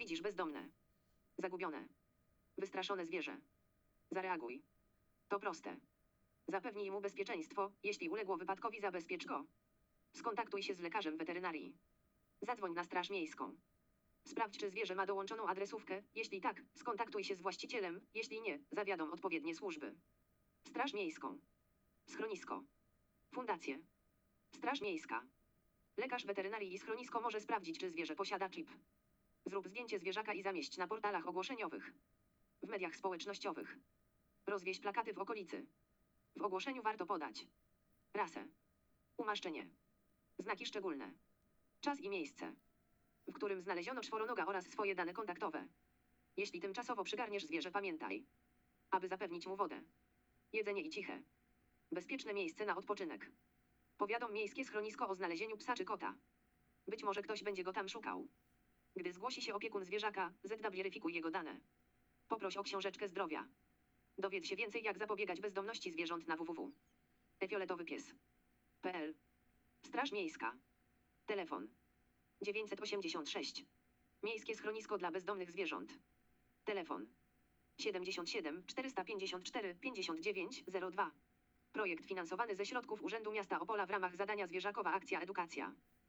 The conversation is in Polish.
widzisz bezdomne, zagubione, wystraszone zwierzę, zareaguj. To proste. Zapewnij mu bezpieczeństwo, jeśli uległo wypadkowi, zabezpiecz go. Skontaktuj się z lekarzem weterynarii. Zadzwoń na straż miejską. Sprawdź, czy zwierzę ma dołączoną adresówkę. Jeśli tak, skontaktuj się z właścicielem. Jeśli nie, zawiadom odpowiednie służby. Straż miejską. Schronisko. Fundacje. Straż miejska. Lekarz weterynarii i schronisko może sprawdzić, czy zwierzę posiada chip. Zrób zdjęcie zwierzaka i zamieść na portalach ogłoszeniowych. W mediach społecznościowych. Rozwieź plakaty w okolicy. W ogłoszeniu warto podać rasę, umaszczenie, znaki szczególne, czas i miejsce, w którym znaleziono czworonoga oraz swoje dane kontaktowe. Jeśli tymczasowo przygarniesz zwierzę, pamiętaj, aby zapewnić mu wodę, jedzenie i ciche, bezpieczne miejsce na odpoczynek. Powiadom miejskie schronisko o znalezieniu psa czy kota. Być może ktoś będzie go tam szukał. Gdy zgłosi się opiekun zwierzaka, weryfikuj jego dane. Poproś o książeczkę zdrowia. Dowiedz się więcej, jak zapobiegać bezdomności zwierząt na www.fioletowypies.pl. Straż Miejska. Telefon 986. Miejskie schronisko dla bezdomnych zwierząt. Telefon 77 454 59 02. Projekt finansowany ze środków Urzędu Miasta Opola w ramach zadania Zwierzakowa Akcja Edukacja.